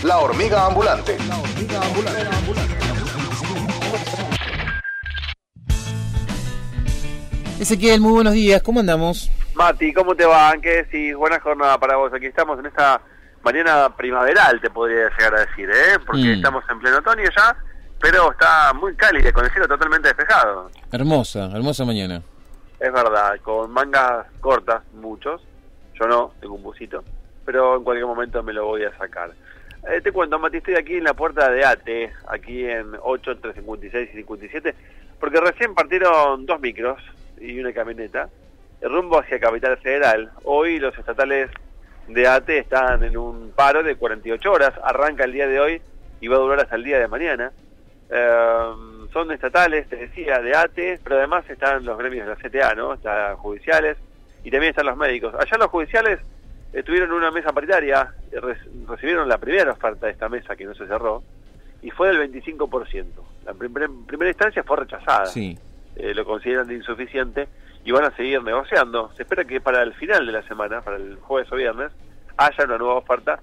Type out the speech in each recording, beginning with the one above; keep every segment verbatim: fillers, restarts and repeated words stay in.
La Hormiga Ambulante. Ezequiel, muy buenos días, ¿cómo andamos? Mati, ¿cómo te va? ¿Qué decís? Buena jornada para vos. Aquí estamos en esta mañana primaveral, te podría llegar a decir, ¿eh? Porque mm. estamos en pleno otoño ya, pero está muy cálida, con el cielo totalmente despejado. Hermosa, hermosa mañana. Es verdad, con mangas cortas, muchos. Yo no, tengo un busito, pero en cualquier momento me lo voy a sacar. Eh, te cuento, Mati, estoy aquí en la puerta de ATE, aquí en ocho, entre cincuenta y seis y cincuenta y siete, porque recién partieron dos micros y una camioneta, el rumbo hacia Capital Federal. Hoy los estatales de ATE están en un paro de cuarenta y ocho horas, arranca el día de hoy y va a durar hasta el día de mañana. Eh, son estatales, te decía, de ATE, pero además están los gremios de la C T A, ¿no? Están judiciales y también están los médicos. Allá los judiciales eh, tuvieron una mesa paritaria, eh, re recibieron la primera oferta de esta mesa que no se cerró y fue del veinticinco por ciento. La prim primera instancia fue rechazada. Sí. Eh, lo consideran de insuficiente y van a seguir negociando. Se espera que para el final de la semana, para el jueves o viernes, haya una nueva oferta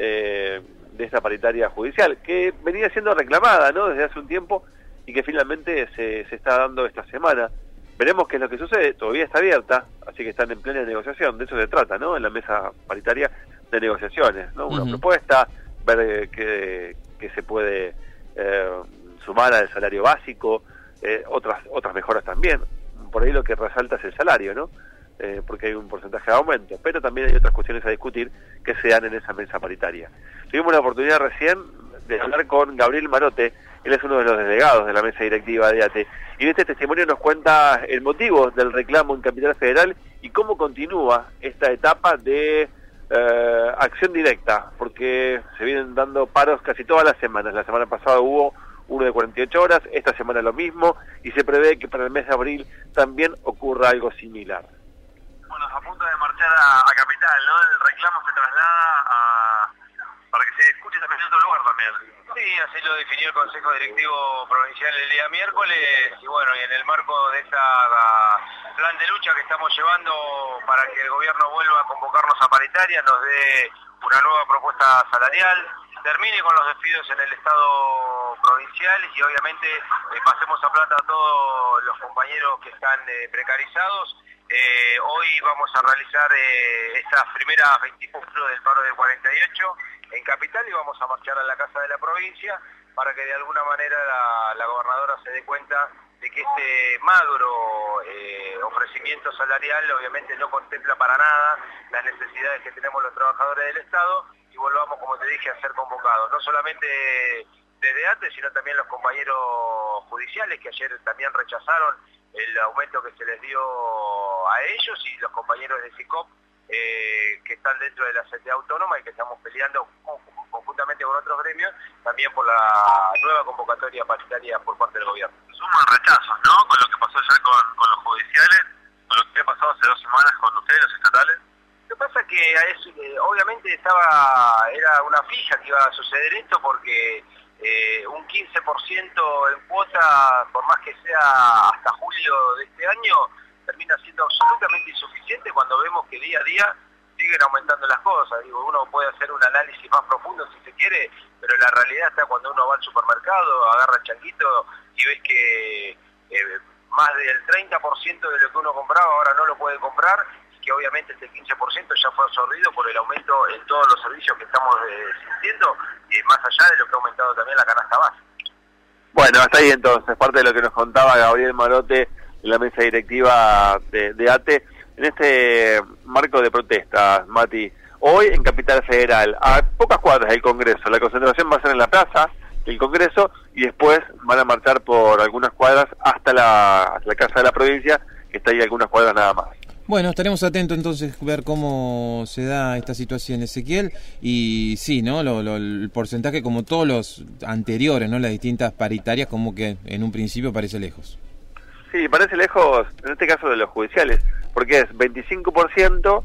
eh, de esta paritaria judicial, que venía siendo reclamada, ¿no?, desde hace un tiempo y que finalmente se, se está dando esta semana. Veremos qué es lo que sucede. Todavía está abierta, así que están en plena negociación. De eso se trata, ¿no?, en la mesa paritaria de negociaciones, ¿no? Una uh-huh. propuesta, ver eh, qué, qué se puede eh, sumar al salario básico, eh, otras otras mejoras también. Por ahí lo que resalta es el salario, ¿no? Eh, porque hay un porcentaje de aumento, pero también hay otras cuestiones a discutir que se dan en esa mesa paritaria. Tuvimos la oportunidad recién de hablar con Gabriel Marote, él es uno de los delegados de la mesa directiva de ATE, y en este testimonio nos cuenta el motivo del reclamo en Capital Federal y cómo continúa esta etapa de eh, acción directa, porque se vienen dando paros casi todas las semanas. La semana pasada hubo uno de cuarenta y ocho horas, esta semana lo mismo, y se prevé que para el mes de abril también ocurra algo similar. Bueno, a punto de marchar a, a Capital, ¿no? El reclamo se traslada a, para que se escuche también en otro lugar también. Sí, así lo definió el Consejo Directivo Provincial el día miércoles, y bueno, y en el marco de esta plan de lucha que estamos llevando para que el gobierno vuelva a convocarnos a paritaria, nos dé una nueva propuesta salarial, termine con los despidos en el Estado provincial y obviamente eh, pasemos a plata a todos los compañeros que están eh, precarizados. Eh, hoy vamos a realizar eh, estas primeras veinticuatro del paro de cuarenta y ocho en Capital y vamos a marchar a la Casa de la Provincia para que de alguna manera la, la gobernadora se dé cuenta de que este magro eh, ofrecimiento salarial obviamente no contempla para nada las necesidades que tenemos los trabajadores del Estado y volvamos, como te dije, a ser convocados, no solamente desde ATE, sino también los compañeros judiciales que ayer también rechazaron el aumento que se les dio a ellos y los compañeros de SICOP eh, que están dentro de la C T A autónoma y que estamos peleando conjuntamente con otros gremios también por la nueva convocatoria paritaria por parte del gobierno. Suman rechazos, ¿no? Con lo que pasó ayer con, con los judiciales, con lo que ha pasado hace dos semanas con ustedes, los estatales. Lo que pasa es que es, eh, obviamente estaba era una fija que iba a suceder esto porque eh, un quince por ciento en cuota, por más que sea hasta julio de este año, termina siendo absolutamente insuficiente cuando vemos que día a día siguen aumentando las cosas. Digo, uno puede hacer un análisis más profundo si se quiere, pero la realidad está cuando uno va al supermercado, agarra el changuito y ves que eh, más del treinta por ciento de lo que uno compraba ahora no lo puede comprar, que obviamente este quince por ciento ya fue absorbido por el aumento en todos los servicios que estamos eh, sintiendo, y más allá de lo que ha aumentado también la canasta básica. Bueno, hasta ahí entonces, parte de lo que nos contaba Gabriel Marote en la mesa directiva de, de ATE, en este marco de protestas, Mati. Hoy en Capital Federal, a pocas cuadras del Congreso, la concentración va a ser en la plaza del Congreso y después van a marchar por algunas cuadras hasta la, hasta la Casa de la Provincia, que está ahí algunas cuadras nada más. Bueno, estaremos atentos entonces a ver cómo se da esta situación, Ezequiel, y sí, ¿no? Lo, lo, el porcentaje, como todos los anteriores, ¿no? Las distintas paritarias, como que en un principio parece lejos. Sí, parece lejos, en este caso de los judiciales, porque es veinticinco por ciento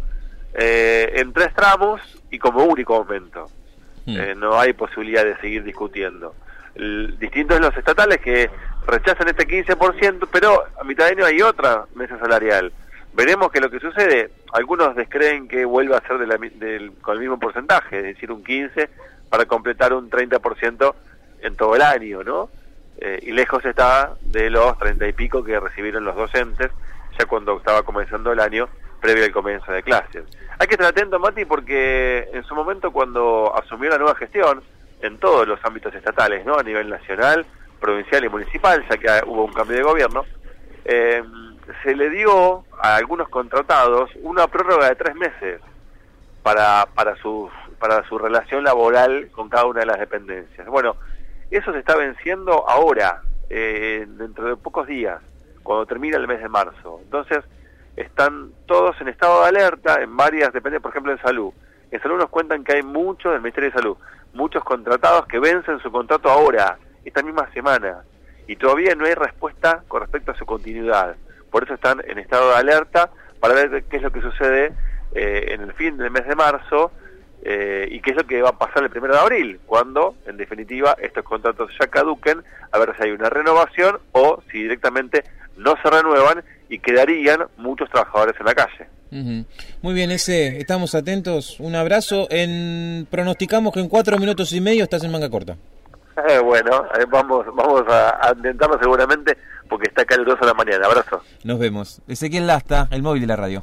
eh, en tres tramos y como único aumento. Hmm. Eh, no hay posibilidad de seguir discutiendo. El, distinto es los estatales que rechazan este quince por ciento, pero a mitad de año hay otra mesa salarial. Veremos qué es lo que sucede. Algunos descreen que vuelva a ser de la, del, con el mismo porcentaje, es decir, un quince para completar un treinta por ciento en todo el año, ¿no? Eh, y lejos está de los treinta y pico que recibieron los docentes ya cuando estaba comenzando el año, previo al comienzo de clases. Hay que estar atento, Mati, porque en su momento cuando asumió la nueva gestión, en todos los ámbitos estatales, ¿no? A nivel nacional, provincial y municipal, ya que hubo un cambio de gobierno, eh, se le dio a algunos contratados una prórroga de tres meses para para su para su relación laboral con cada una de las dependencias. Bueno, eso se está venciendo ahora, eh, dentro de pocos días, cuando termina el mes de marzo. Entonces, están todos en estado de alerta en varias dependencias, por ejemplo en salud. En salud nos cuentan que hay muchos del Ministerio de Salud, muchos contratados que vencen su contrato ahora, esta misma semana, y todavía no hay respuesta con respecto a su continuidad. Por eso están en estado de alerta para ver qué es lo que sucede eh, en el fin del mes de marzo eh, y qué es lo que va a pasar el primero de abril, cuando, en definitiva, estos contratos ya caduquen, a ver si hay una renovación o si directamente no se renuevan y quedarían muchos trabajadores en la calle. Uh-huh. Muy bien, ese, estamos atentos. Un abrazo. En pronosticamos que en cuatro minutos y medio estás en manga corta. Eh, bueno, eh, vamos vamos a, a intentarlo seguramente porque está caluroso la mañana. Abrazo. Nos vemos. Ezequiel Lasta, el móvil de la radio.